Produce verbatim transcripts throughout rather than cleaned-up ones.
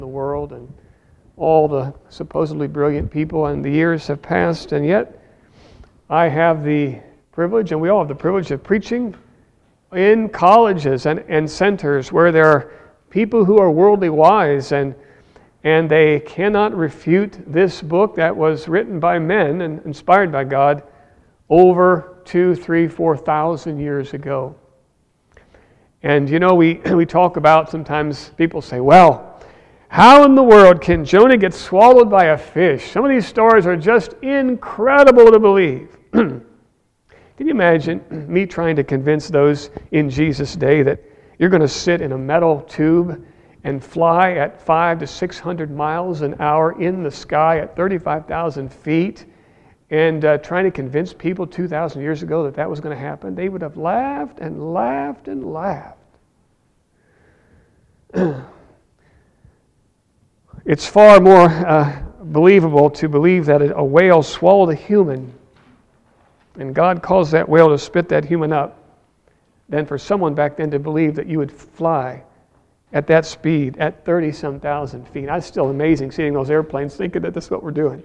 the world and all the supposedly brilliant people, and the years have passed, and yet I have the privilege, and we all have the privilege of preaching in colleges and, and centers where there are people who are worldly wise, and and they cannot refute this book that was written by men and inspired by God over two, three, four thousand years ago. And you know, we, we talk about, sometimes people say, well, how in the world can Jonah get swallowed by a fish? Some of these stories are just incredible to believe. Can you imagine me trying to convince those in Jesus' day that you're going to sit in a metal tube and fly at five to six hundred miles an hour in the sky at thirty-five thousand feet, and uh, trying to convince people two thousand years ago that that was going to happen? They would have laughed and laughed and laughed. It's far more uh, believable to believe that a whale swallowed a human, and God caused that whale to spit that human up, than for someone back then to believe that you would fly at that speed, at thirty-some thousand feet. That's still amazing, seeing those airplanes, thinking that this is what we're doing.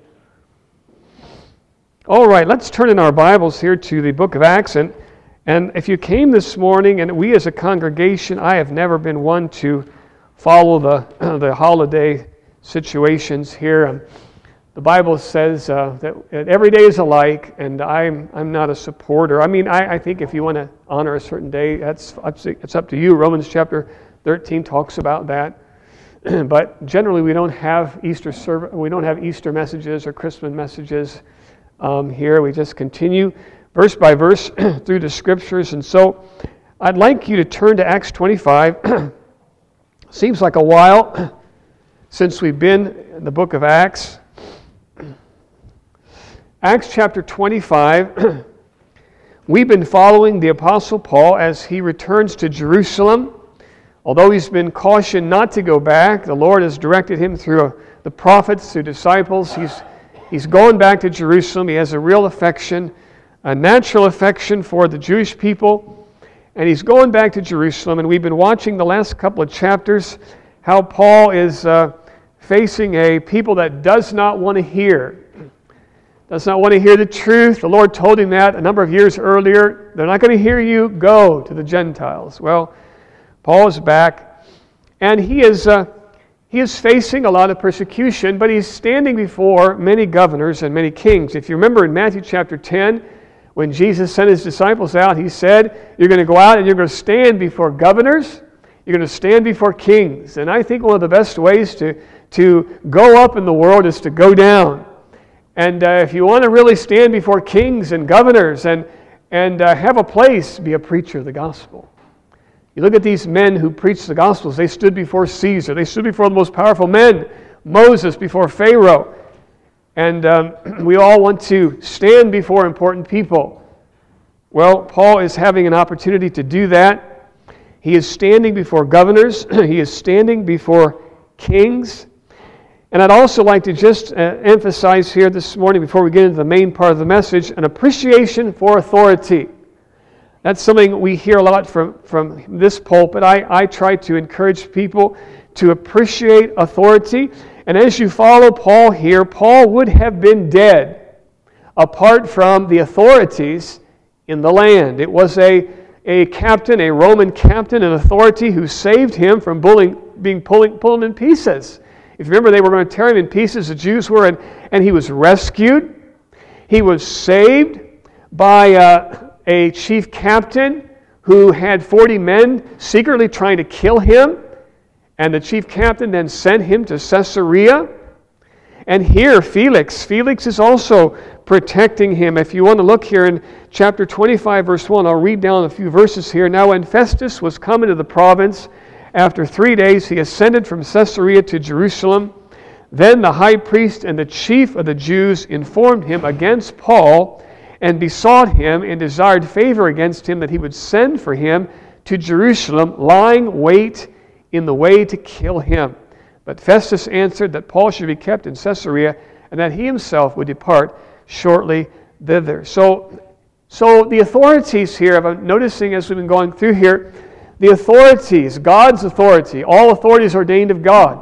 All right, let's turn in our Bibles here to the book of Acts. And, and if you came this morning, and we as a congregation, I have never been one to follow the, uh, the holiday situations here. Um, the Bible says uh, that, that every day is alike, and I'm I'm not a supporter. I mean, I, I think if you want to honor a certain day, that's it's up to you. Romans chapter thirteen talks about that. But generally, we don't have Easter serv- we don't have Easter messages or Christmas messages um, here. We just continue verse by verse through the Scriptures. And so, I'd like you to turn to Acts twenty-five. Seems like a while since we've been in the book of Acts. Acts chapter twenty-five. We've been following the Apostle Paul as he returns to Jerusalem. Although he's been cautioned not to go back, the Lord has directed him through the prophets, through disciples. He's, he's going back to Jerusalem. He has a real affection, a natural affection for the Jewish people. And he's going back to Jerusalem. And we've been watching the last couple of chapters how Paul is uh, facing a people that does not want to hear. Does not want to hear the truth. The Lord told him that a number of years earlier. They're not going to hear you. Go to the Gentiles. Well, Paul is back, and he is uh, he is facing a lot of persecution, but he's standing before many governors and many kings. If you remember in Matthew chapter ten, when Jesus sent his disciples out, he said, you're going to go out and you're going to stand before governors, you're going to stand before kings. And I think one of the best ways to, to go up in the world is to go down. And uh, if you want to really stand before kings and governors and, and uh, have a place, be a preacher of the gospel. You look at these men who preached the Gospels. They stood before Caesar. They stood before the most powerful men. Moses before Pharaoh. And um, we all want to stand before important people. Well, Paul is having an opportunity to do that. He is standing before governors. He is standing before kings. And I'd also like to just uh, emphasize here this morning, before we get into the main part of the message, an appreciation for authority. That's something we hear a lot from, from this pulpit. I, I try to encourage people to appreciate authority. And as you follow Paul here, Paul would have been dead apart from the authorities in the land. It was a, a captain, a Roman captain, an authority who saved him from bullying, being pulling, pulled in pieces. If you remember, they were going to tear him in pieces, the Jews were, and, and he was rescued. He was saved by Uh, a chief captain who had forty men secretly trying to kill him. And the chief captain then sent him to Caesarea. And here, Felix, Felix is also protecting him. If you want to look here in chapter twenty-five, verse one, I'll read down a few verses here. Now when Festus was come into the province, after three days he ascended from Caesarea to Jerusalem. Then the high priest and the chief of the Jews informed him against Paul, and besought him and desired favor against him that he would send for him to Jerusalem, lying wait in the way to kill him. But Festus answered that Paul should be kept in Caesarea, and that he himself would depart shortly thither. So, so the authorities here, I'm noticing as we've been going through here, the authorities, God's authority, all authority is ordained of God.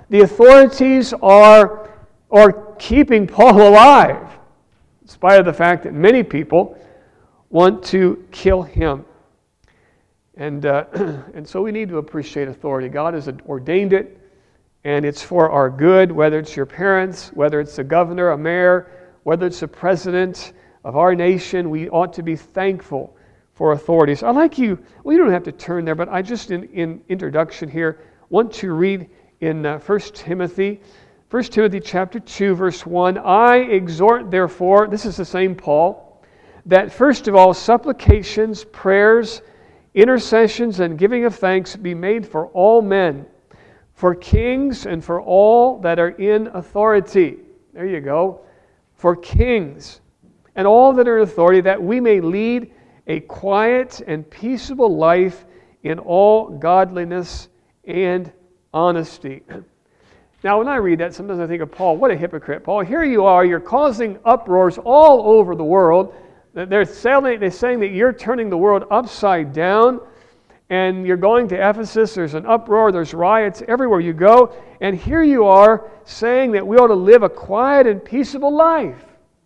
The authorities are, are keeping Paul alive, in spite of the fact that many people want to kill him. And, uh, and so we need to appreciate authority. God has ordained it, and it's for our good, whether it's your parents, whether it's a governor, a mayor, whether it's a president of our nation. We ought to be thankful for authorities. I'd like you, well, you don't have to turn there, but I just, in, in introduction here, want to read in uh, First Timothy, First Timothy chapter two, verse one, I exhort therefore, this is the same Paul, that first of all supplications, prayers, intercessions, and giving of thanks be made for all men, for kings and for all that are in authority. There you go. For kings and all that are in authority, that we may lead a quiet and peaceable life in all godliness and honesty. Now, when I read that, sometimes I think of Paul, what a hypocrite. Paul, here you are, you're causing uproars all over the world. They're saying, they're saying that you're turning the world upside down, and you're going to Ephesus, there's an uproar, there's riots everywhere you go, and here you are saying that we ought to live a quiet and peaceable life.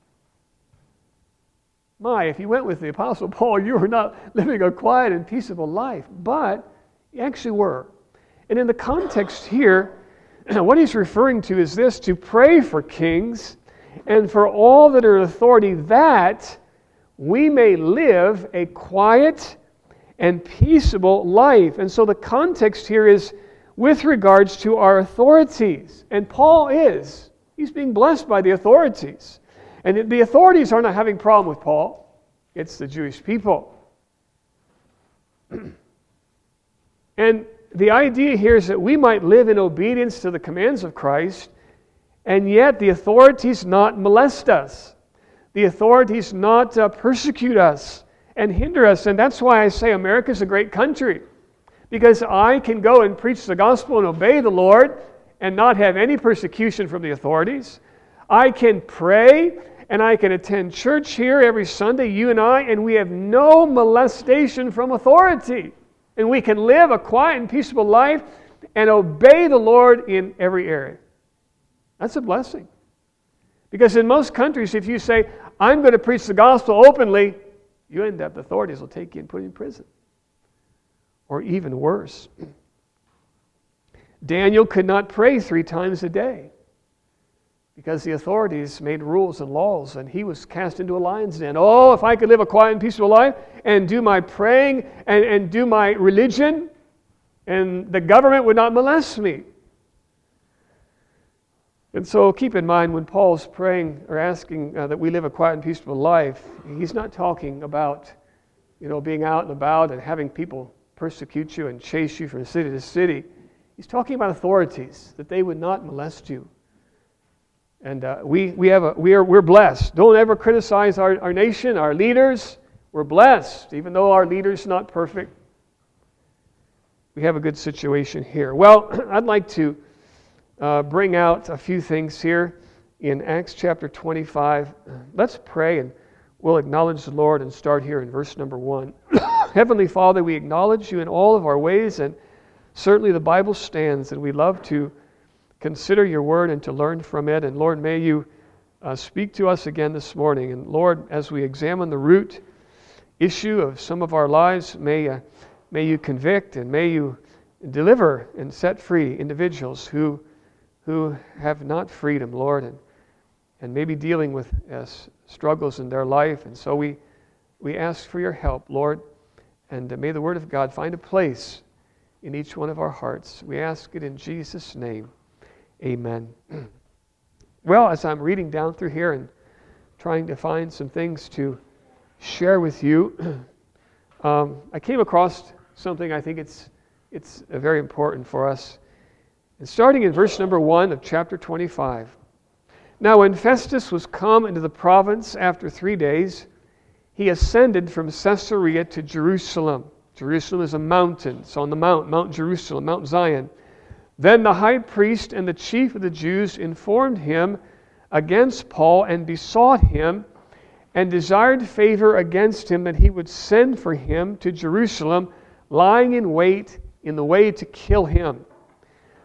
My, if you went with the Apostle Paul, you were not living a quiet and peaceable life, but you actually were. And in the context here, what he's referring to is this, to pray for kings and for all that are in authority, that we may live a quiet and peaceable life. And so the context here is with regards to our authorities. And Paul is. He's being blessed by the authorities. And the authorities are not having a problem with Paul. It's the Jewish people. And the idea here is that we might live in obedience to the commands of Christ, and yet the authorities not molest us. The authorities not uh, persecute us and hinder us. And that's why I say America is a great country. Because I can go and preach the gospel and obey the Lord and not have any persecution from the authorities. I can pray and I can attend church here every Sunday, you and I, and we have no molestation from authority. And we can live a quiet and peaceable life and obey the Lord in every area. That's a blessing. Because in most countries, if you say, I'm going to preach the gospel openly, you end up, the authorities will take you and put you in prison. Or even worse. Daniel could not pray three times a day because the authorities made rules and laws, and he was cast into a lion's den. Oh, if I could live a quiet and peaceful life and do my praying and, and do my religion, and the government would not molest me. And so keep in mind, when Paul's praying or asking uh, that we live a quiet and peaceful life, he's not talking about, you know, being out and about and having people persecute you and chase you from city to city. He's talking about authorities, that they would not molest you. And uh, we we have a we are we're blessed. Don't ever criticize our, our nation, our leaders. We're blessed, even though our leader's not perfect. We have a good situation here. Well, I'd like to uh, bring out a few things here in Acts chapter twenty-five. Let's pray and we'll acknowledge the Lord and start here in verse number one. Heavenly Father, we acknowledge you in all of our ways, and certainly the Bible stands, and we love to consider your word and to learn from it. And Lord, may you uh, speak to us again this morning. And Lord, as we examine the root issue of some of our lives, may, uh, may you convict and may you deliver and set free individuals who, who have not freedom, Lord, and, and maybe dealing with uh, struggles in their life. And so we, we ask for your help, Lord, and uh, may the word of God find a place in each one of our hearts. We ask it in Jesus' name. Amen. Well, as I'm reading down through here and trying to find some things to share with you, um, I came across something I think it's it's uh, very important for us. And starting in verse number one of chapter twenty-five. Now when Festus was come into the province after three days, he ascended from Caesarea to Jerusalem. Jerusalem is a mountain. It's on the mount, Mount Jerusalem, Mount Zion. Then the high priest and the chief of the Jews informed him against Paul and besought him and desired favor against him that he would send for him to Jerusalem, lying in wait in the way to kill him.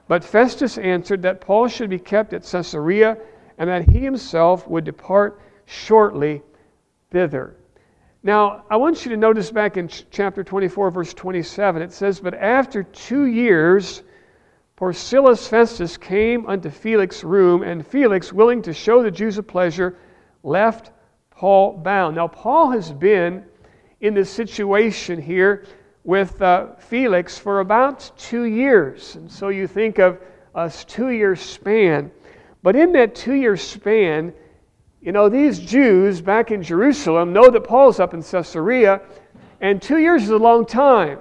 But Festus answered that Paul should be kept at Caesarea, and that he himself would depart shortly thither. Now, I want you to notice back in chapter twenty-four, verse twenty-seven, it says, But after two years, Porcillus Festus came unto Felix's room, and Felix, willing to show the Jews a pleasure, left Paul bound. Now, Paul has been in this situation here with uh, Felix for about two years. And so you think of a two-year span. But in that two-year span, you know, these Jews back in Jerusalem know that Paul's up in Caesarea, and two years is a long time.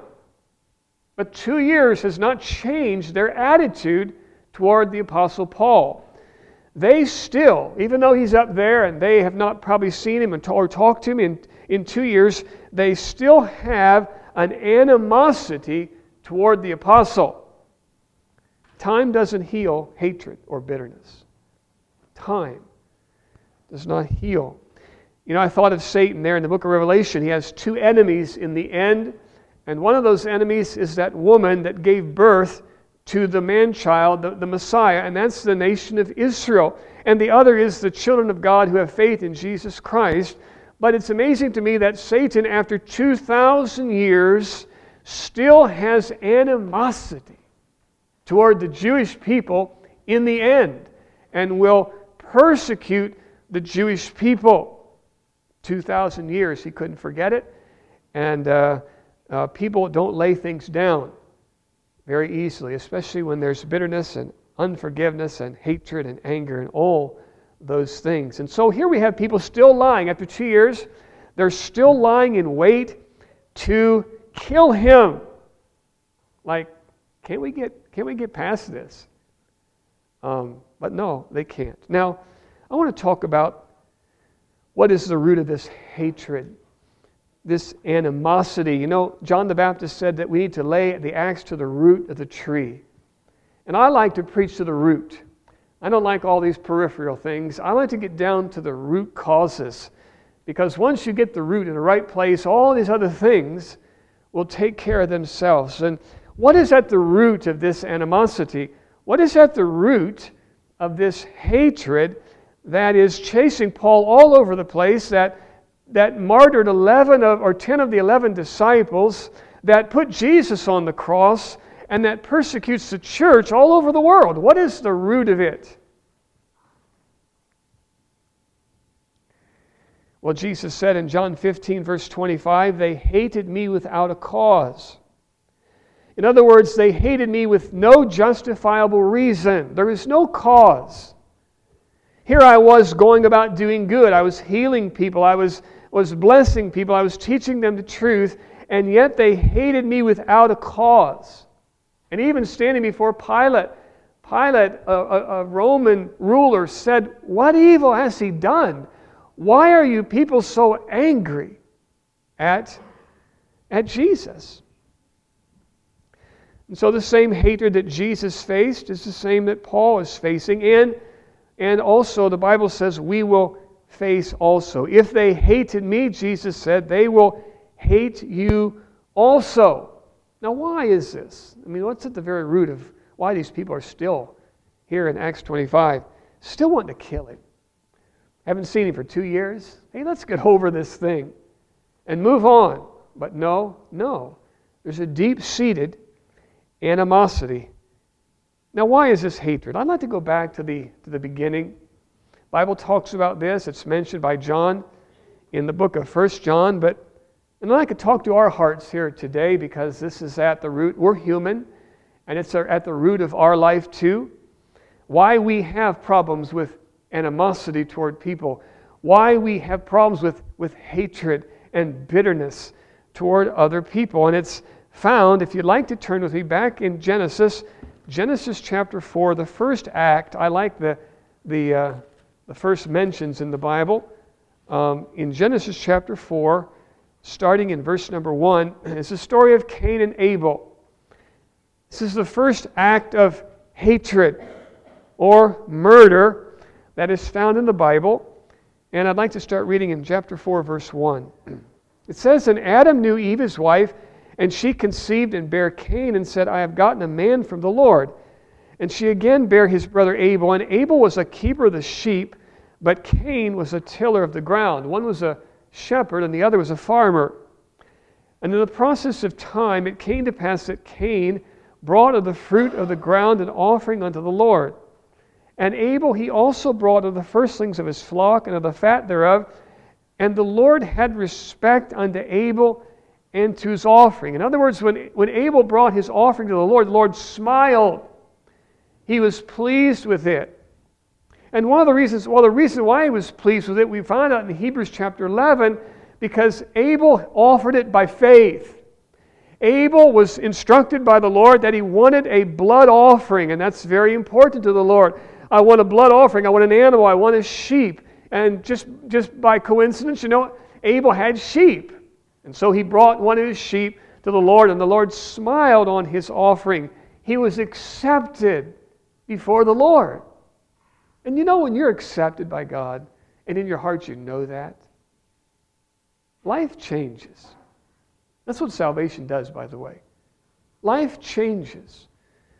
But two years has not changed their attitude toward the Apostle Paul. They still, even though he's up there and they have not probably seen him or talked to him in, in two years, they still have an animosity toward the apostle. Time doesn't heal hatred or bitterness. Time does not heal. You know, I thought of Satan there in the book of Revelation. He has two enemies in the end, and one of those enemies is that woman that gave birth to the man-child, the, the Messiah, and that's the nation of Israel. And the other is the children of God who have faith in Jesus Christ. But it's amazing to me that Satan, after two thousand years, still has animosity toward the Jewish people in the end, and will persecute the Jewish people. two thousand years, he couldn't forget it. And uh, uh, people don't lay things down very easily, especially when there's bitterness and unforgiveness and hatred and anger and all those things. And so here we have people still lying. After two years, they're still lying in wait to kill him. Like, can't we get can't we get past this? Um, but no, they can't. Now, I want to talk about what is the root of this hatred, this animosity. You know, John the Baptist said that we need to lay the axe to the root of the tree. And I like to preach to the root. I don't like all these peripheral things. I like to get down to the root causes. Because once you get the root in the right place, all these other things will take care of themselves. And what is at the root of this animosity? What is at the root of this hatred that is chasing Paul all over the place, that, that martyred eleven of, or ten of the eleven disciples, that put Jesus on the cross, and that persecutes the church all over the world? What is the root of it? Well, Jesus said in John fifteen, verse twenty-five, they hated me without a cause. In other words, they hated me with no justifiable reason. There is no cause. Here I was going about doing good. I was healing people. I was, was blessing people. I was teaching them the truth. And yet they hated me without a cause. And even standing before Pilate, Pilate, a, a, a Roman ruler, said, "What evil has he done? Why are you people so angry at, at Jesus?" And so the same hatred that Jesus faced is the same that Paul is facing. And, and also the Bible says we will face also. If they hated me, Jesus said, they will hate you also. Now, why is this? I mean, what's at the very root of why these people are still here in Acts twenty-five, still wanting to kill him? Haven't seen him for two years. Hey, let's get over this thing and move on. But no, no. There's a deep-seated animosity. Now, why is this hatred? I'd like to go back to the, to the beginning. The Bible talks about this. It's mentioned by John in the book of First John, but and I'd like to talk to our hearts here today, because this is at the root. We're human, and it's at the root of our life too. Why we have problems with animosity toward people. Why we have problems with, with hatred and bitterness toward other people. And it's found, if you'd like to turn with me back in Genesis, Genesis chapter four, the first act. I like the, the, uh, the first mentions in the Bible. Um, in Genesis chapter four, starting in verse number one, it's the story of Cain and Abel. This is the first act of hatred or murder that is found in the Bible. And I'd like to start reading in chapter four, verse one. It says, "And Adam knew Eve his wife, and she conceived and bare Cain, and said, I have gotten a man from the Lord. And she again bare his brother Abel, and Abel was a keeper of the sheep, but Cain was a tiller of the ground. One was a shepherd, and the other was a farmer. And in the process of time, it came to pass that Cain brought of the fruit of the ground an offering unto the Lord. And Abel he also brought of the firstlings of his flock and of the fat thereof. And the Lord had respect unto Abel and to his offering. In other words, when, when Abel brought his offering to the Lord, the Lord smiled. He was pleased with it. And one of the reasons, well, the reason why he was pleased with it, we find out in Hebrews chapter eleven, because Abel offered it by faith. Abel was instructed by the Lord that he wanted a blood offering, and that's very important to the Lord. I want a blood offering, I want an animal, I want a sheep. And just, just by coincidence, you know, Abel had sheep. And so he brought one of his sheep to the Lord, and the Lord smiled on his offering. He was accepted before the Lord. And you know, when you're accepted by God, and in your heart you know that, life changes. That's what salvation does, by the way. Life changes.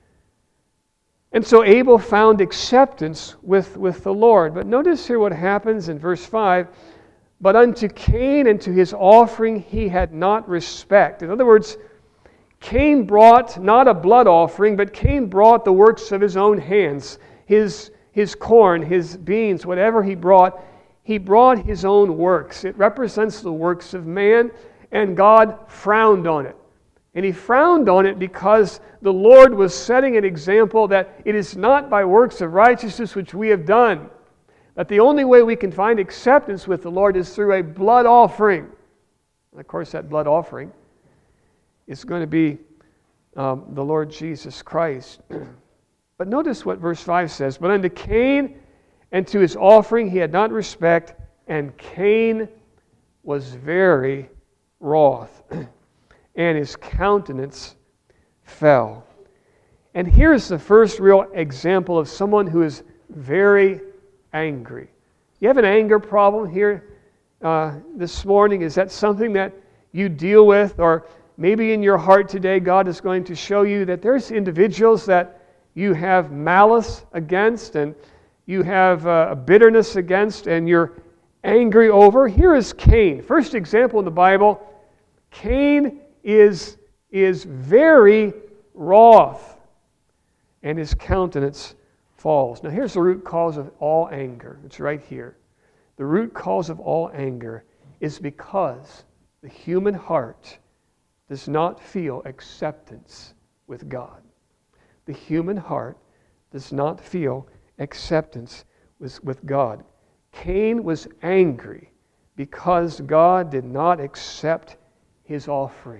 And so Abel found acceptance with, with the Lord. But notice here what happens in verse five. But unto Cain and to his offering he had not respect. In other words, Cain brought not a blood offering, but Cain brought the works of his own hands. His, his corn, his beans, whatever he brought, he brought his own works. It represents the works of man, and God frowned on it. And he frowned on it because the Lord was setting an example that it is not by works of righteousness which we have done, that the only way we can find acceptance with the Lord is through a blood offering. And of course, that blood offering is going to be um, the Lord Jesus Christ. But notice what verse five says. But unto Cain and to his offering he had not respect, and Cain was very wroth, and his countenance fell. And here's the first real example of someone who is very angry. You have an anger problem here uh, this morning? Is that something that you deal with? Or maybe in your heart today, God is going to show you that there's individuals that you have malice against, and you have uh, a bitterness against, and you're angry over. Here is Cain. First example in the Bible. Cain is, is very wroth, and his countenance falls. Now here's the root cause of all anger. It's right here. The root cause of all anger is because the human heart does not feel acceptance with God. The human heart does not feel acceptance with, with God. Cain was angry because God did not accept his offering.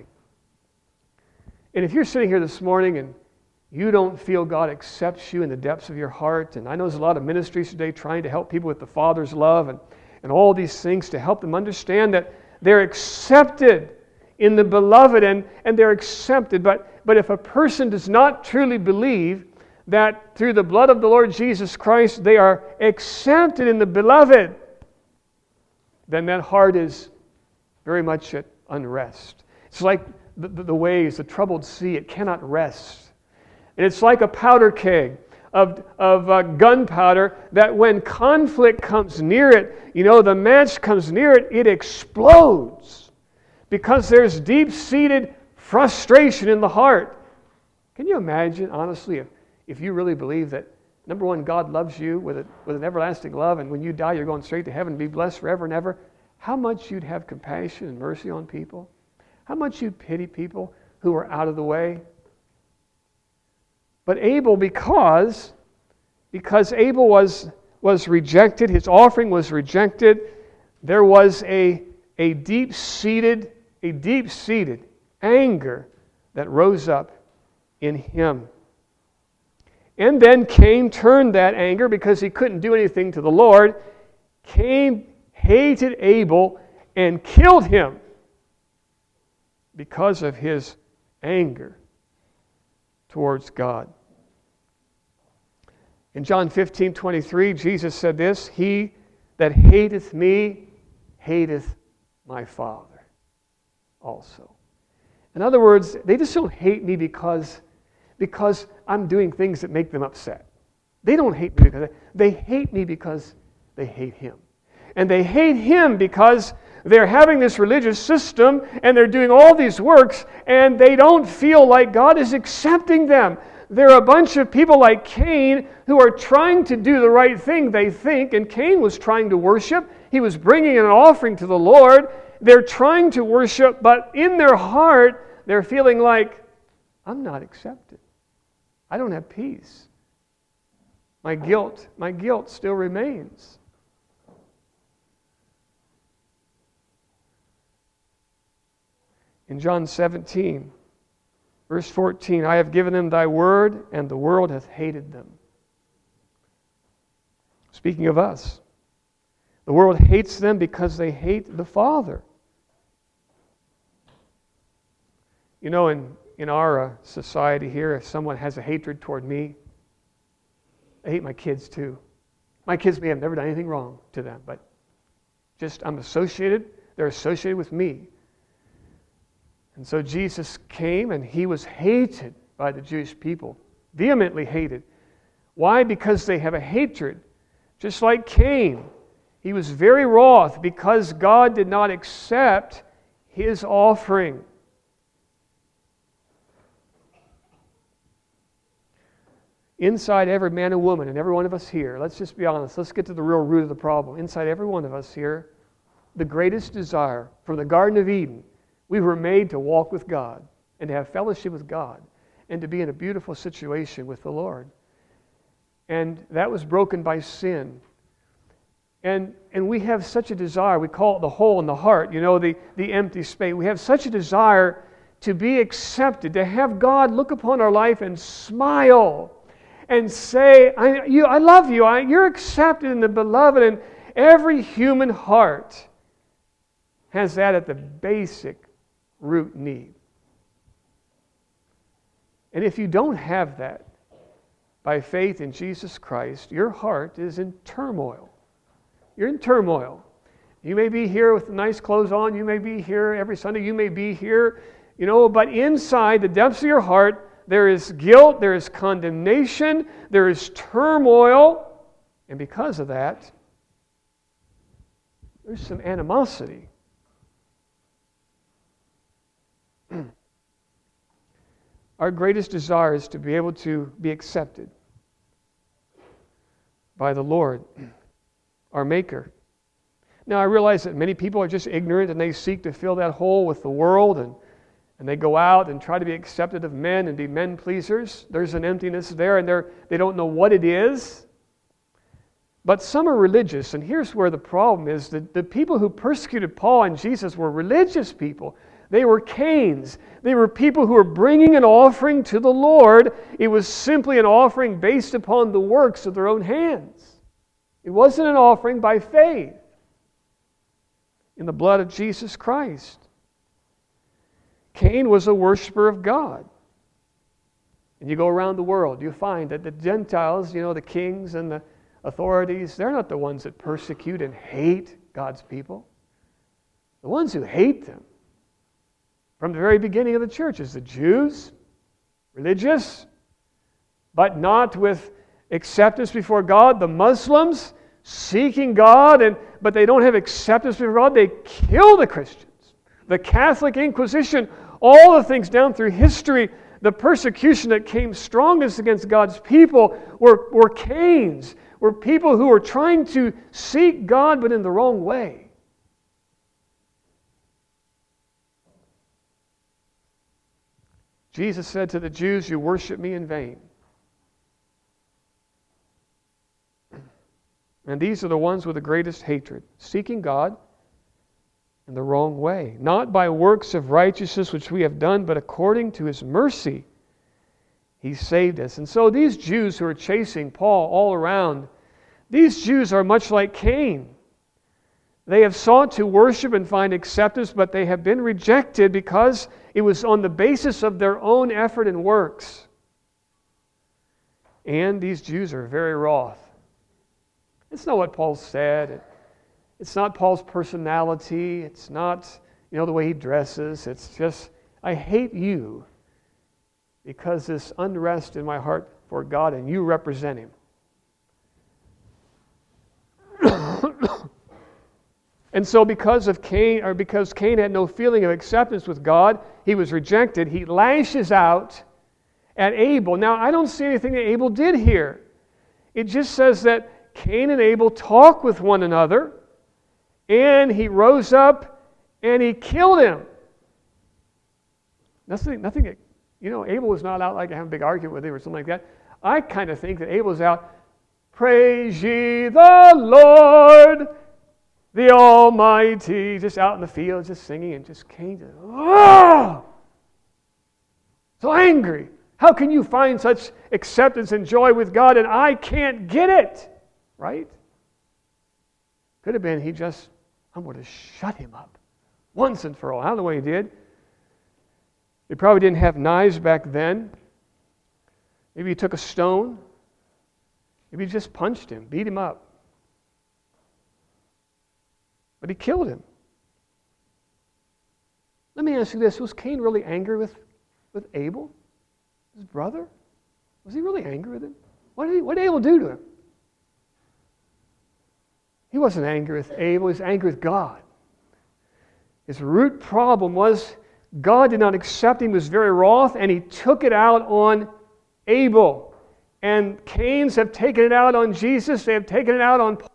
And if you're sitting here this morning and you don't feel God accepts you in the depths of your heart, and I know there's a lot of ministries today trying to help people with the Father's love and, and all these things to help them understand that they're accepted in the beloved, and, and they're accepted. But, but if a person does not truly believe that through the blood of the Lord Jesus Christ they are accepted in the beloved, then that heart is very much at unrest. It's like the, the, the waves, the troubled sea, it cannot rest. And it's like a powder keg of, of uh, gunpowder that when conflict comes near it, you know, the match comes near it, it explodes because there's deep-seated frustration in the heart. Can you imagine, honestly, if, if you really believe that, number one, God loves you with, a, with an everlasting love, and when you die, you're going straight to heaven and be blessed forever and ever, how much you'd have compassion and mercy on people? How much you'd pity people who are out of the way? But Abel, because, because Abel was, was rejected, his offering was rejected, there was a, a deep-seated, a deep-seated anger that rose up in him. And then Cain turned that anger because he couldn't do anything to the Lord. Cain hated Abel and killed him because of his anger towards God. In John fifteen twenty-three, Jesus said this, "He that hateth me hateth my Father also." In other words, they just don't hate me because because I'm doing things that make them upset. They don't hate me because they, they hate me because they hate Him. And they hate Him because they're having this religious system and they're doing all these works and they don't feel like God is accepting them. They're a bunch of people like Cain who are trying to do the right thing, they think, and Cain was trying to worship. He was bringing an offering to the Lord. They're trying to worship, but in their heart, they're feeling like, I'm not accepted. I don't have peace. My guilt, my guilt still remains. In John seventeen, verse fourteen, I have given them thy word, and the world hath hated them. Speaking of us, the world hates them because they hate the Father. You know, in, in our uh, society here, if someone has a hatred toward me, I hate my kids too. My kids may have never done anything wrong to them, but just I'm associated, they're associated with me. And so Jesus came and He was hated by the Jewish people, vehemently hated. Why? Because they have a hatred. Just like Cain, he was very wroth because God did not accept his offering. Inside every man and woman, and every one of us here, let's just be honest, let's get to the real root of the problem. Inside every one of us here, the greatest desire from the Garden of Eden, we were made to walk with God and to have fellowship with God and to be in a beautiful situation with the Lord. And that was broken by sin. And and we have such a desire, we call it the hole in the heart, you know, the, the empty space. We have such a desire to be accepted, to have God look upon our life and smile and say, I, you, I love you, I, you're accepted in the beloved. And every human heart has that at the basic root need. And if you don't have that, by faith in Jesus Christ, your heart is in turmoil. You're in turmoil. You may be here with nice clothes on, you may be here every Sunday, you may be here, you know, but inside the depths of your heart, there is guilt, there is condemnation, there is turmoil, and because of that, there's some animosity. Our greatest desire is to be able to be accepted by the Lord, our Maker. Now, I realize that many people are just ignorant and they seek to fill that hole with the world, and, and they go out and try to be accepted of men and be men pleasers. There's an emptiness there, and they're, they don't know what it is. But some are religious, and here's where the problem is. The, the people who persecuted Paul and Jesus were religious people. They were Cains. They were people who were bringing an offering to the Lord. It was simply an offering based upon the works of their own hands. It wasn't an offering by faith in the blood of Jesus Christ. Cain was a worshiper of God. And you go around the world, you find that the Gentiles, you know, the kings and the authorities, they're not the ones that persecute and hate God's people. The ones who hate them from the very beginning of the church is the Jews, religious, but not with acceptance before God. The Muslims, seeking God, and but they don't have acceptance before God. They kill the Christians. The Catholic Inquisition, all the things down through history, the persecution that came strongest against God's people were, were Cains, were people who were trying to seek God but in the wrong way. Jesus said to the Jews, you worship me in vain. And these are the ones with the greatest hatred, seeking God in the wrong way, not by works of righteousness which we have done, but according to His mercy, He saved us. And so these Jews who are chasing Paul all around, these Jews are much like Cain. They have sought to worship and find acceptance, but they have been rejected because it was on the basis of their own effort and works. And these Jews are very wroth. It's not what Paul said. It's not Paul's personality. It's not, you know, the way he dresses. It's just, I hate you because this unrest in my heart for God, and you represent Him. And so because of Cain, or because Cain had no feeling of acceptance with God, he was rejected, he lashes out at Abel. Now, I don't see anything that Abel did here. It just says that Cain and Abel talked with one another, and he rose up and he killed him. Nothing, nothing that, you know, Abel was not out like having a big argument with him or something like that. I kind of think that Abel was out, praise ye the Lord, the Almighty, just out in the field, just singing, and just Cain just, oh! So angry. How can you find such acceptance and joy with God and I can't get it? Right? Could have been he just, I'm going to shut him up once and for all. I don't know what he did. They probably didn't have knives back then. Maybe he took a stone. Maybe he just punched him, beat him up. But he killed him. Let me ask you this. Was Cain really angry with, with Abel, his brother? Was he really angry with him? What did, he, what did Abel do to him? He wasn't angry with Abel. He was angry with God. His root problem was God did not accept him. He was very wroth, and he took it out on Abel. And Cain's have taken it out on Jesus. They have taken it out on Paul.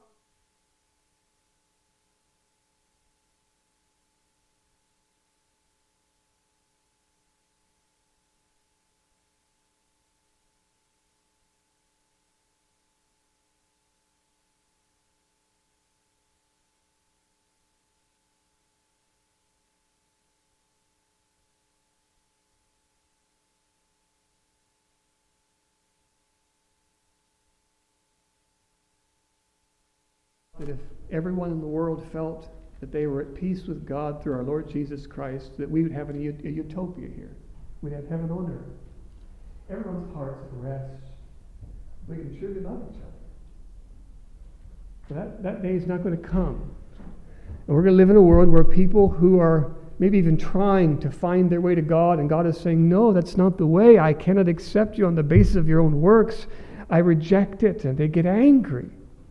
That if everyone in the world felt that they were at peace with God through our Lord Jesus Christ, that we would have a, a utopia here. We'd have heaven on earth. Everyone's hearts at rest. We can truly love each other. But that, that day is not going to come. And we're going to live in a world where people who are maybe even trying to find their way to God, and God is saying, no, that's not the way. I cannot accept you on the basis of your own works. I reject it. And they get angry.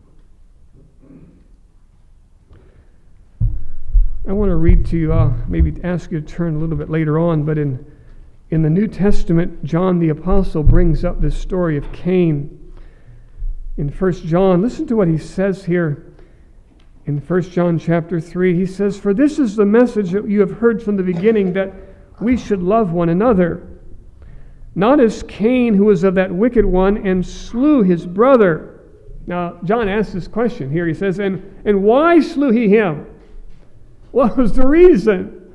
I want to read to you, uh, maybe ask you to turn a little bit later on, but in, in the New Testament, John the Apostle brings up this story of Cain. In First John, listen to what he says here in First John chapter three. He says, for this is the message that you have heard from the beginning, that we should love one another. Not as Cain, who was of that wicked one, and slew his brother. Now, John asks this question here. He says, and, and why slew he him? What was the reason?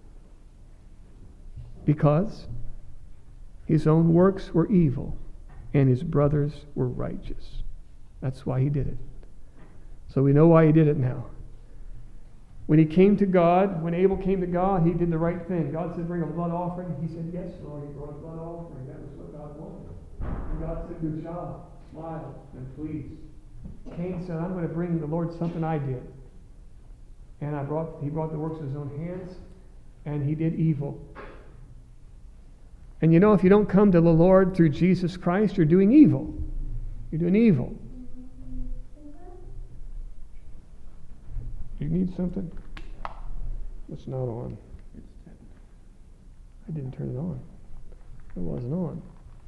Because his own works were evil and his brothers were righteous. That's why he did it. So we know why he did it now. When he came to God, when Abel came to God, he did the right thing. God said, bring a blood offering. He said, yes, Lord. He brought a blood offering. That was what God wanted. And God said, good job. Smile and please. Cain said, I'm going to bring the Lord something I did. And I brought, he brought the works of his own hands, and he did evil. And you know, if you don't come to the Lord through Jesus Christ, you're doing evil. You're doing evil. Do you need something? It's not on. I didn't turn it on. It wasn't on.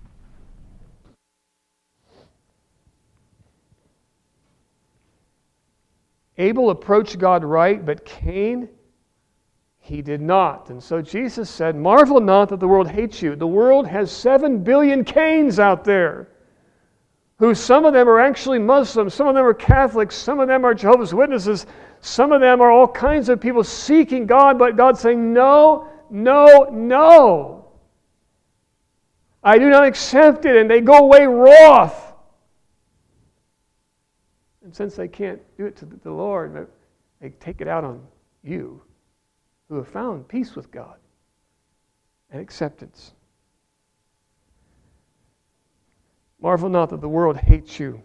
Abel approached God right, but Cain, he did not. And so Jesus said, marvel not that the world hates you. The world has seven billion Cains out there, who some of them are actually Muslims, some of them are Catholics, some of them are Jehovah's Witnesses, some of them are all kinds of people seeking God, but God's saying, no, no, no. I do not accept it, and they go away wroth. And since they can't do it to the Lord, they take it out on you, who have found peace with God and acceptance. Marvel not that the world hates you.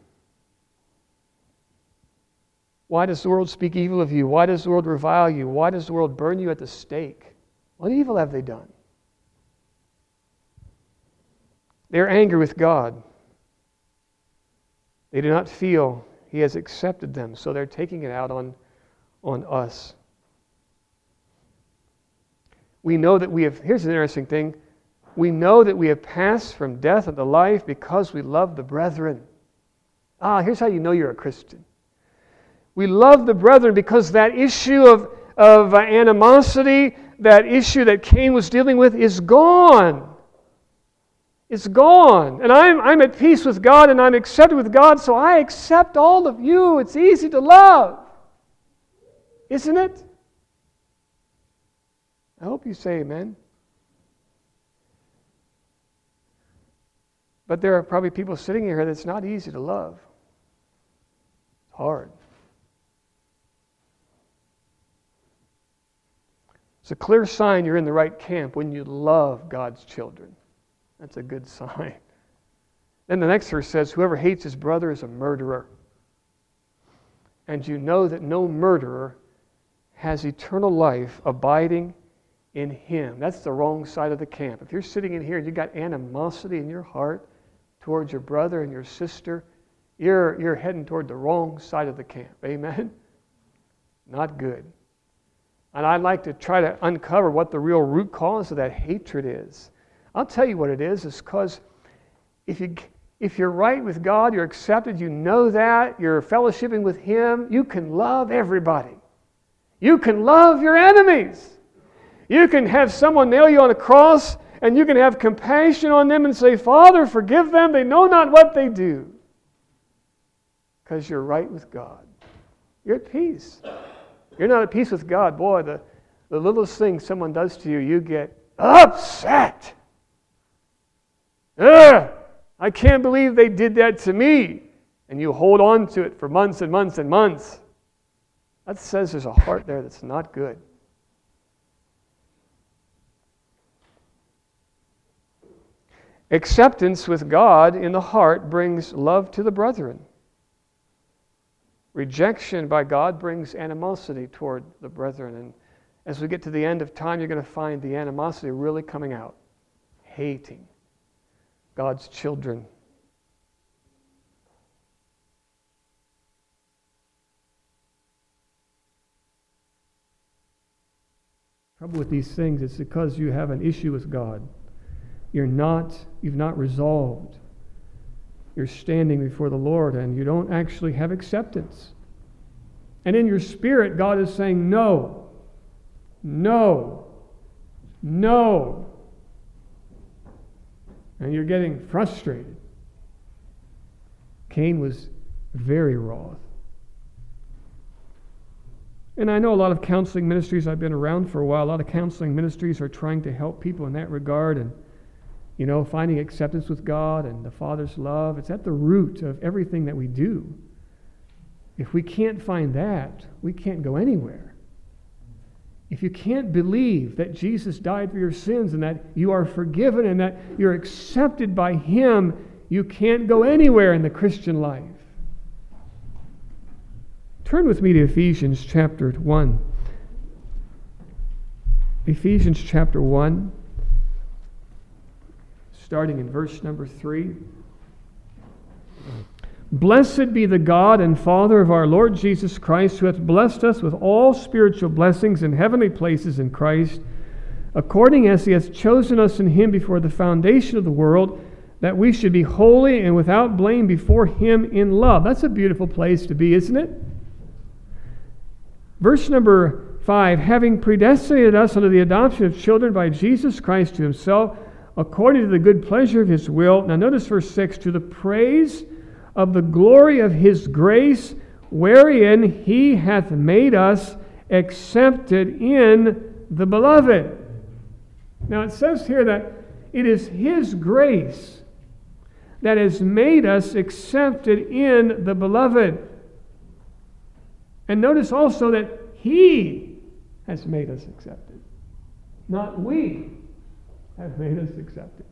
Why does the world speak evil of you? Why does the world revile you? Why does the world burn you at the stake? What evil have they done? They're angry with God. They do not feel He has accepted them, so they're taking it out on, on us. We know that we have, here's an interesting thing, we know that we have passed from death unto life because we love the brethren. Ah, here's how you know you're a Christian. We love the brethren because that issue of, of uh, animosity, that issue that Cain was dealing with is gone. It's gone. And I'm, I'm at peace with God and I'm accepted with God, so I accept all of you. It's easy to love. Isn't it? I hope you say amen. But there are probably people sitting here that's not easy to love. It's hard. It's a clear sign you're in the right camp when you love God's children. That's a good sign. Then the next verse says, whoever hates his brother is a murderer. And you know that no murderer has eternal life abiding in him. That's the wrong side of the camp. If you're sitting in here and you've got animosity in your heart towards your brother and your sister, you're, you're heading toward the wrong side of the camp. Amen? Not good. And I'd like to try to uncover what the real root cause of that hatred is. I'll tell you what it is. It's because if, you, if you're right with God, you're accepted, you know that, you're fellowshipping with Him, you can love everybody. You can love your enemies. You can have someone nail you on a cross and you can have compassion on them and say, Father, forgive them, they know not what they do. Because you're right with God. You're at peace. You're not at peace with God. Boy, the, the littlest thing someone does to you, you get upset. Ugh, I can't believe they did that to me. And you hold on to it for months and months and months. That says there's a heart there that's not good. Acceptance with God in the heart brings love to the brethren. Rejection by God brings animosity toward the brethren. And as we get to the end of time, you're going to find the animosity really coming out. Hating God's children. Trouble with these things is because you have an issue with God. You're not, you've not resolved. You're standing before the Lord and you don't actually have acceptance. And in your spirit, God is saying, no, no, no. And you're getting frustrated. Cain was very wroth. And I know a lot of counseling ministries, I've been around for a while, a lot of counseling ministries are trying to help people in that regard and, you know, finding acceptance with God and the Father's love. It's at the root of everything that we do. If we can't find that, we can't go anywhere. If you can't believe that Jesus died for your sins and that you are forgiven and that you're accepted by Him, you can't go anywhere in the Christian life. Turn with me to Ephesians chapter one. Ephesians chapter one, starting in verse number three. Blessed be the God and Father of our Lord Jesus Christ, who hath blessed us with all spiritual blessings in heavenly places in Christ, according as He hath chosen us in Him before the foundation of the world, that we should be holy and without blame before Him in love. That's a beautiful place to be, isn't it? Verse number five, having predestinated us unto the adoption of children by Jesus Christ to Himself, according to the good pleasure of His will. Now notice verse six, to the praise of the glory of His grace, wherein He hath made us accepted in the Beloved. Now it says here that it is His grace that has made us accepted in the Beloved. And notice also that He has made us accepted. Not we have made us accepted.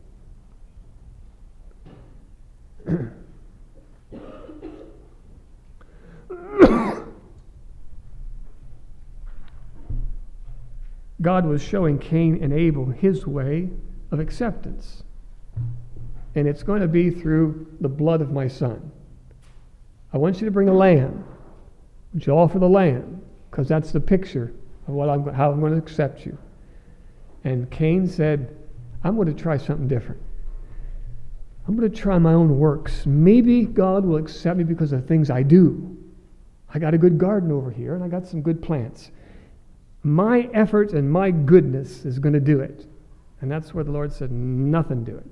God was showing Cain and Abel His way of acceptance. and it's going to be through the blood of my son. I want you to bring a lamb. I want you to offer the lamb, because that's the picture of what I'm, how I'm going to accept you. And Cain said, I'm going to try something different. I'm going to try my own works. Maybe God will accept me because of things I do. I got a good garden over here, and I got some good plants. My effort and my goodness is going to do it. And that's where the Lord said, nothing do it.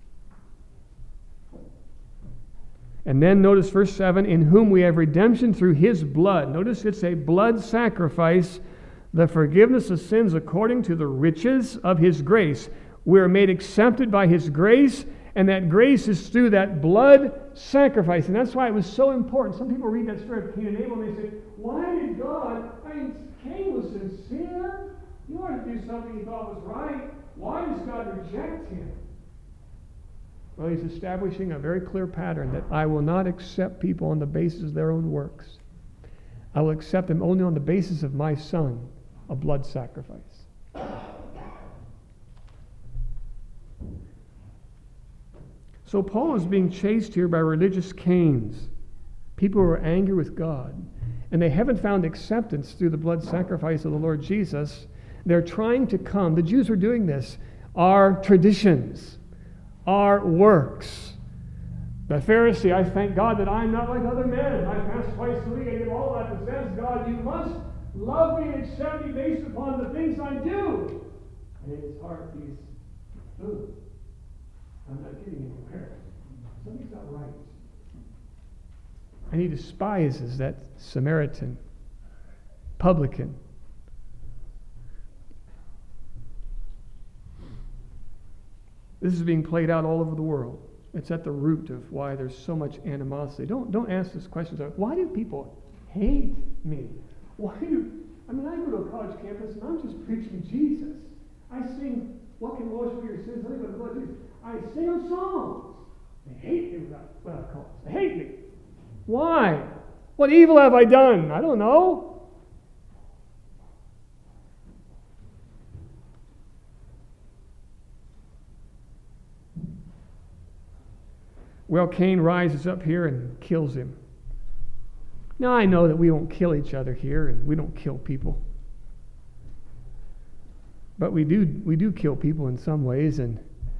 And then notice verse seven, in whom we have redemption through his blood. Notice it's a blood sacrifice, the forgiveness of sins according to the riches of his grace. We are made accepted by his grace, and that grace is through that blood sacrifice. And that's why it was so important. Some people read that story of Cain and Abel, and they say, why did God, I mean, Cain was sincere. He wanted to do something he thought was right. Why does God reject him? Well, he's establishing a very clear pattern that I will not accept people on the basis of their own works. I will accept them only on the basis of my son, a blood sacrifice. So Paul is being chased here by religious Cains, people who are angry with God, and they haven't found acceptance through the blood sacrifice of the Lord Jesus. They're trying to come, the Jews were doing this, our traditions, our works. The Pharisee, I thank God that I'm not like other men. I fast twice a week, I give all I possess. God, you must love me and accept me based upon the things I do. And in his heart, he's, ooh, I'm not getting any comparison. Something's not right. And he despises that Samaritan publican. This is being played out all over the world. It's at the root of why there's so much animosity. Don't don't ask this question. Why do people hate me? Why do I mean I go to a college campus and I'm just preaching Jesus. I sing "What Can Wash Away Your Sins?" Nothing but the blood of Jesus. I sing them songs. They hate me without without cause. They hate me. Why? What evil have I done? I don't know. Well, Cain rises up here and kills him. Now, I know that we won't kill each other here, and we don't kill people. But we do we do kill people in some ways, and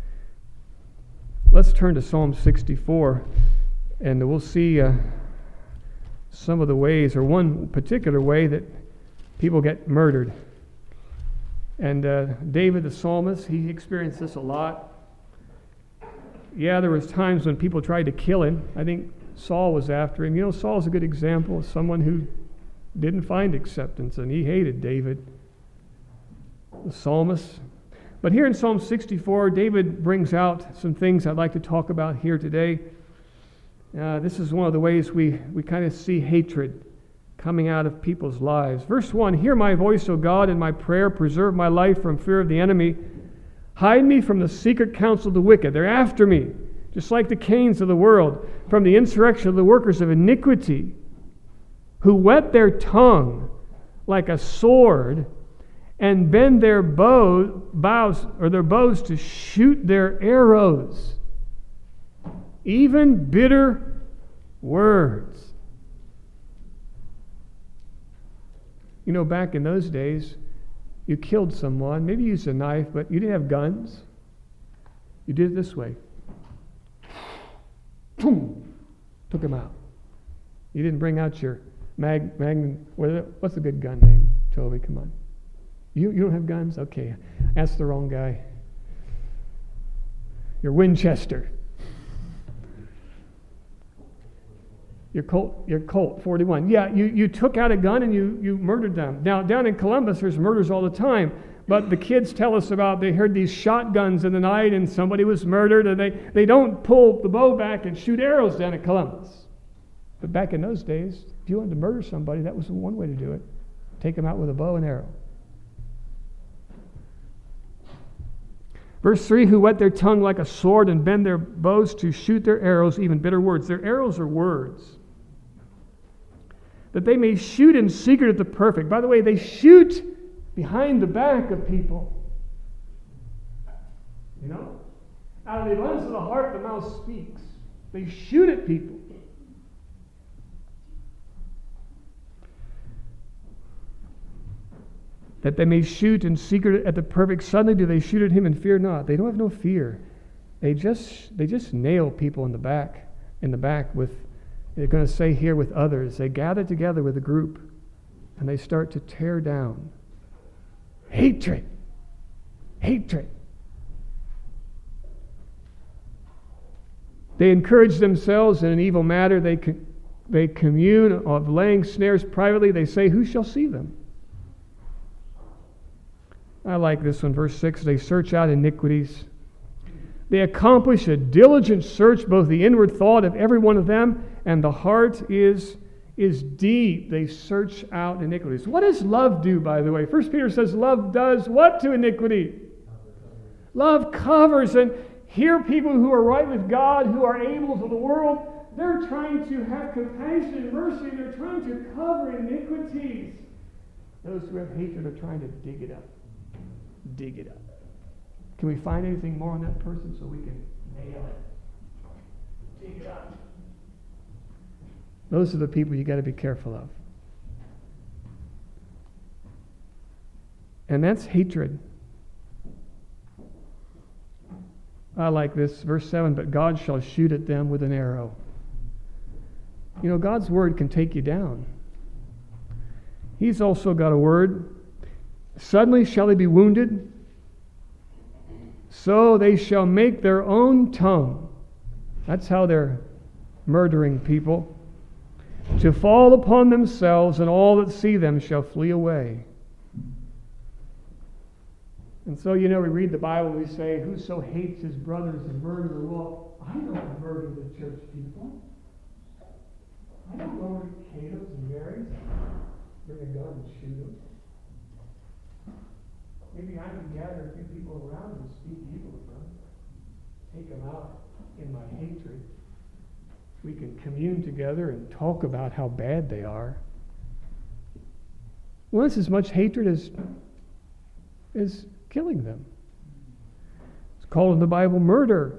let's turn to Psalm sixty-four, and we'll see uh, some of the ways, or one particular way that people get murdered. And uh, David the psalmist, he experienced this a lot. Yeah, there was times when people tried to kill him. I think Saul was after him. You know, Saul's a good example of someone who didn't find acceptance, and he hated David, the psalmist. But here in Psalm sixty-four, David brings out some things I'd like to talk about here today. Uh, this is one of the ways we, we kind of see hatred coming out of people's lives. Verse one, hear my voice, O God, in my prayer. Preserve my life from fear of the enemy. Hide me from the secret counsel of the wicked. They're after me, just like the Cains of the world, from the insurrection of the workers of iniquity, who whet their tongue like a sword and bend their bow, bows or their bows to shoot their arrows. Even bitter words. You know, back in those days, you killed someone, maybe you used a knife, but you didn't have guns. You did it this way. Boom! Took him out. You didn't bring out your mag, magnum. What's a good gun name, Toby? Come on. You you don't have guns? Okay. Ask the wrong guy. Your Winchester. Your Colt, your Colt forty-one. Yeah, you, you took out a gun and you, you murdered them. Now, down in Columbus, there's murders all the time. But the kids tell us about, they heard these shotguns in the night and somebody was murdered, and they, they don't pull the bow back and shoot arrows down in Columbus. But back in those days, if you wanted to murder somebody, that was one way to do it. Take them out with a bow and arrow. Verse three, who whet their tongue like a sword and bend their bows to shoot their arrows, even bitter words. Their arrows are words. That they may shoot in secret at the perfect. By the way, they shoot behind the back of people. You know? Out of the abundance of the heart, the mouth speaks. They shoot at people. That they may shoot in secret at the perfect. Suddenly do they shoot at him and fear not. They don't have no fear. They just they just nail people in the back, in the back with, they're going to say here with others. They gather together with a group and they start to tear down. Hatred. Hatred. They encourage themselves in an evil matter. They, they commune of laying snares privately. They say, who shall see them? I like this one, verse six. They search out iniquities. They accomplish a diligent search, both the inward thought of every one of them, and the heart is, is deep. They search out iniquities. What does love do, by the way? First Peter says love does what to iniquity? Love covers. And here people who are right with God, who are able to the world, they're trying to have compassion and mercy. They're trying to cover iniquities. Those who have hatred are trying to dig it up. Dig it up. Can we find anything more on that person so we can nail it? Dig it up. Those are the people you got to be careful of. And that's hatred. I like this, verse seven, but God shall shoot at them with an arrow. You know, God's word can take you down. He's also got a word. Suddenly shall they be wounded, so they shall make their own tongue. That's how they're murdering people. To fall upon themselves, and all that see them shall flee away. And so, you know, we read the Bible and we say, whoso hates his brother is a murderer. Well, I don't murder the church people. I don't go over to Caleb's and Mary's, bring a gun and shoot them. Maybe I can gather a few people around and speak evil of them. Take them out in my hatred. We can commune together and talk about how bad they are. Well, it's as much hatred as, as killing them. It's called in the Bible murder.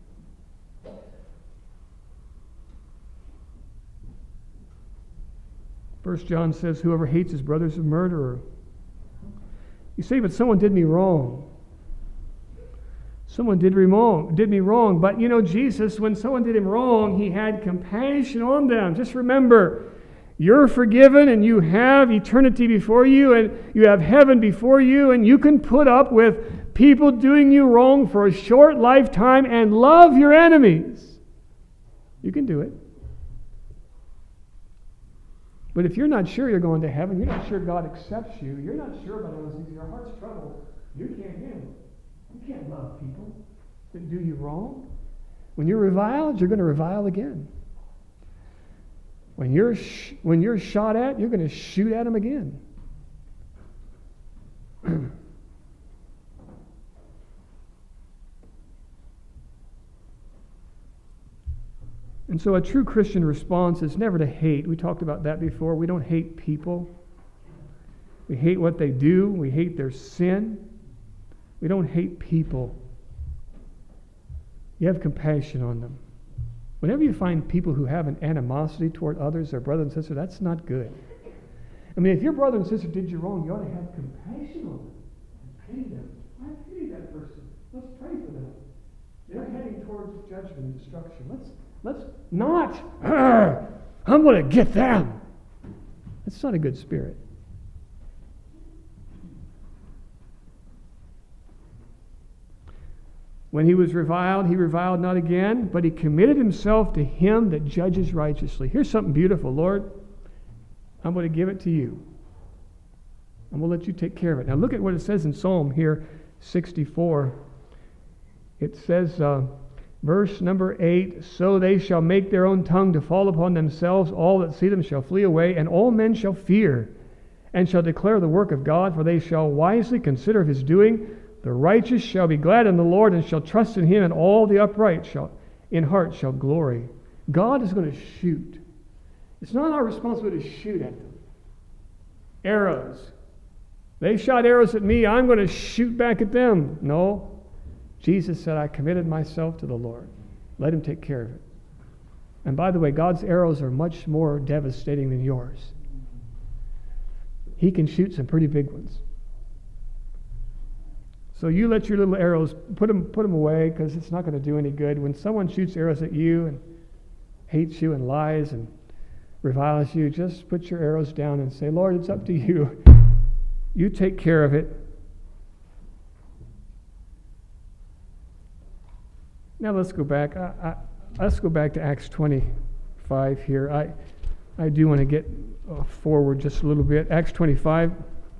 First John says, whoever hates his brother is a murderer. You say, but someone did me wrong. Someone did me wrong, did me wrong. But you know, Jesus, when someone did him wrong, he had compassion on them. Just remember, you're forgiven and you have eternity before you and you have heaven before you, and you can put up with people doing you wrong for a short lifetime and love your enemies. You can do it. But if you're not sure you're going to heaven, you're not sure God accepts you, you're not sure about those things, your heart's troubled, you can't handle it. You can't love people that do you wrong. When you're reviled, you're going to revile again. When you're sh- when you're shot at, you're going to shoot at them again. And so a true Christian response is never to hate. We talked about that before. We don't hate people. We hate what they do. We hate their sin. We don't hate people. You have compassion on them. Whenever you find people who have an animosity toward others, their brother and sister, that's not good. I mean, if your brother and sister did you wrong, you ought to have compassion on them. Pity them. I pity that person. Let's pray for them. They're heading towards judgment and destruction. Let's let's not. I'm going to get them. That's not a good spirit. When he was reviled, he reviled not again, but he committed himself to him that judges righteously. Here's something beautiful. Lord, I'm going to give it to you. I'm going to let you take care of it. Now look at what it says in Psalm here, sixty-four. It says, uh, verse number eight, so they shall make their own tongue to fall upon themselves. All that see them shall flee away, and all men shall fear, and shall declare the work of God, for they shall wisely consider of his doing. The righteous shall be glad in the Lord and shall trust in him, and all the upright shall in heart shall glory. God is going to shoot. It's not our responsibility to shoot at them. Arrows. They shot arrows at me, I'm going to shoot back at them. No. Jesus said, I committed myself to the Lord. Let him take care of it. And by the way, God's arrows are much more devastating than yours. He can shoot some pretty big ones. So you let your little arrows, put them, put them away, because it's not going to do any good. When someone shoots arrows at you and hates you and lies and reviles you, just put your arrows down and say, Lord, it's up to you. You take care of it. Now let's go back. I, I, let's go back to Acts twenty-five here. I, I do want to get uh, forward just a little bit. Acts twenty-five.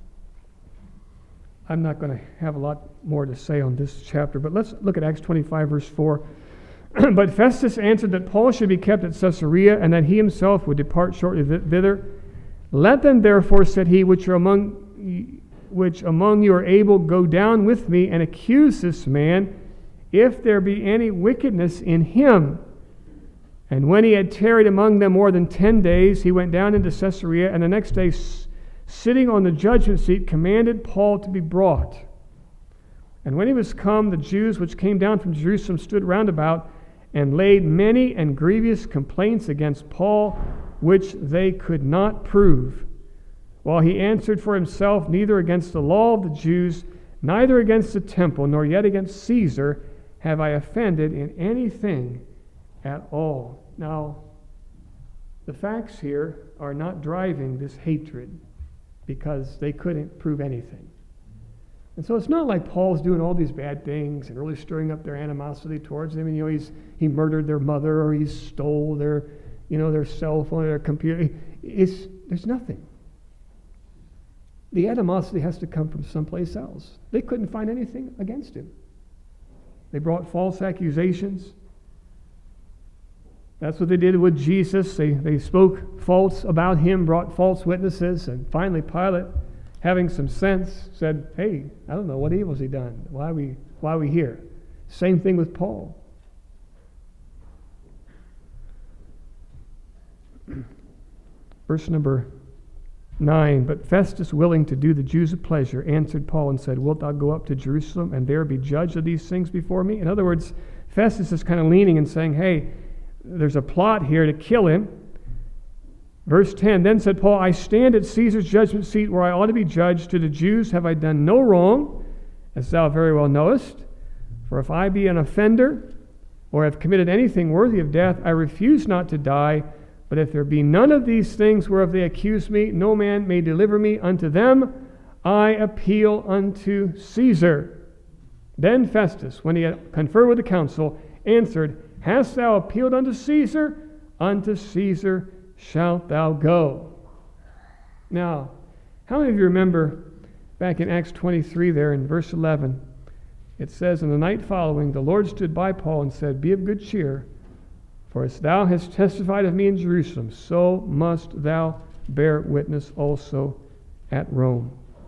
I'm not going to have a lot more to say on this chapter, but let's look at Acts twenty-five, verse four. But Festus answered that Paul should be kept at Caesarea, and that he himself would depart shortly thither. Let them therefore, said he, which are among which among you are able, go down with me and accuse this man, if there be any wickedness in him. And when he had tarried among them more than ten days, he went down into Caesarea, and the next day, sitting on the judgment seat, commanded Paul to be brought. And when he was come, the Jews which came down from Jerusalem stood round about, and laid many and grievous complaints against Paul, which they could not prove. While he answered for himself, neither against the law of the Jews, neither against the temple, nor yet against Caesar, have I offended in anything at all. Now, the facts here are not driving this hatred, because they couldn't prove anything. And so it's not like Paul's doing all these bad things and really stirring up their animosity towards them. And, you know, he's he murdered their mother, or he stole their, you know, their cell phone, their computer. It's, there's nothing. The animosity has to come from someplace else. They couldn't find anything against him. They brought false accusations. That's what they did with Jesus. They, they spoke false about him, brought false witnesses, and finally Pilate, having some sense, said, hey, I don't know, what evil has he done? Why are we, why are we here? Same thing with Paul. Verse number nine, but Festus, willing to do the Jews a pleasure, answered Paul and said, wilt thou go up to Jerusalem and there be judged of these things before me? In other words, Festus is kind of leaning and saying, hey, there's a plot here to kill him. Verse ten, then said Paul, I stand at Caesar's judgment seat where I ought to be judged. To the Jews have I done no wrong, as thou very well knowest. For if I be an offender, or have committed anything worthy of death, I refuse not to die. But if there be none of these things whereof they accuse me, no man may deliver me unto them. I appeal unto Caesar. Then Festus, when he had conferred with the council, answered, hast thou appealed unto Caesar? Unto Caesar shalt thou go. Now, how many of you remember back in Acts twenty-three there in verse eleven, it says, in the night following, the Lord stood by Paul and said, be of good cheer, for as thou hast testified of me in Jerusalem, so must thou bear witness also at Rome.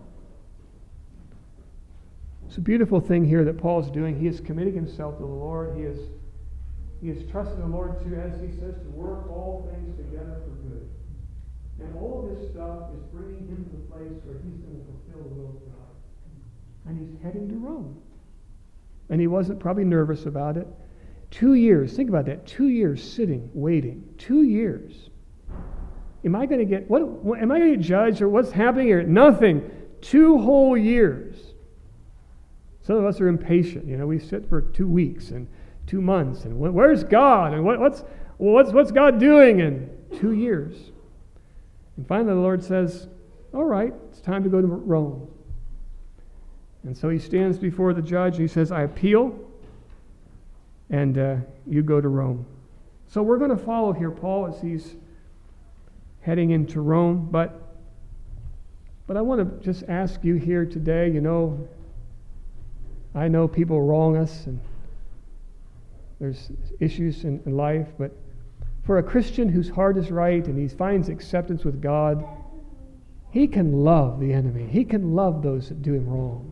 It's a beautiful thing here that Paul is doing. He is committing himself to the Lord. He is He is trusting the Lord to, as he says, to work all things together for good. And all of this stuff is bringing him to the place where he's going to fulfill the will of God. And he's heading to Rome. And he wasn't probably nervous about it. Two years, think about that, two years sitting, waiting. Two years. Am I going to get, what, what am I going to get judged, or what's happening here? Nothing. Two whole years. Some of us are impatient. You know, we sit for two weeks and two months, and where's God? And what, what's what's what's God doing in two years? And finally the Lord says, all right, it's time to go to Rome. And so he stands before the judge, and he says, I appeal, and uh, you go to Rome. So we're going to follow here Paul as he's heading into Rome, but but I want to just ask you here today, you know, I know people wrong us, and there's issues in, in life, but for a Christian whose heart is right and he finds acceptance with God, he can love the enemy. He can love those that do him wrong.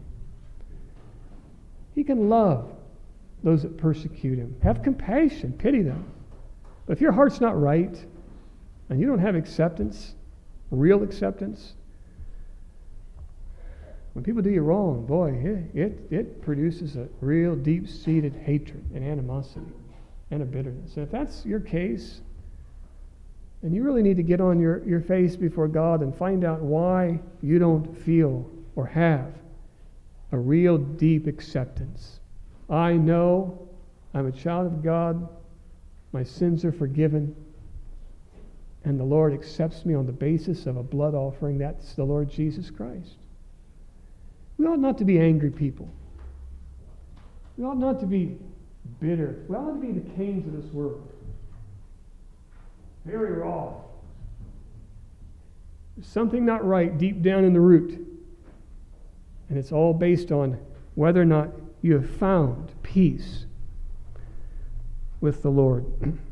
He can love those that persecute him. Have compassion, pity them. But if your heart's not right and you don't have acceptance, real acceptance, When people do you wrong, boy, it, it, it produces a real deep-seated hatred and animosity and a bitterness. And if that's your case, then you really need to get on your, your face before God and find out why you don't feel or have a real deep acceptance. I know I'm a child of God, my sins are forgiven, and the Lord accepts me on the basis of a blood offering. That's the Lord Jesus Christ. We ought not to be angry people. We ought not to be bitter. We ought not to be the Cains of this world. Very raw. There's something not right deep down in the root. And it's all based on whether or not you have found peace with the Lord.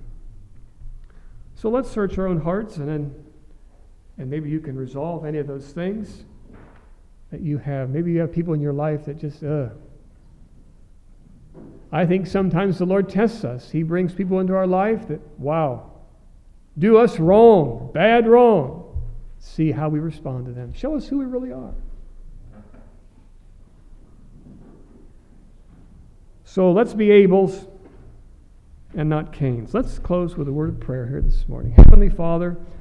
So let's search our own hearts, and then and maybe you can resolve any of those things that you have. Maybe you have people in your life that just, uh. I think sometimes the Lord tests us. He brings people into our life that, wow, do us wrong, bad wrong. See how we respond to them. Show us who we really are. So let's be Abels and not Cains. Let's close with a word of prayer here this morning. Heavenly Father,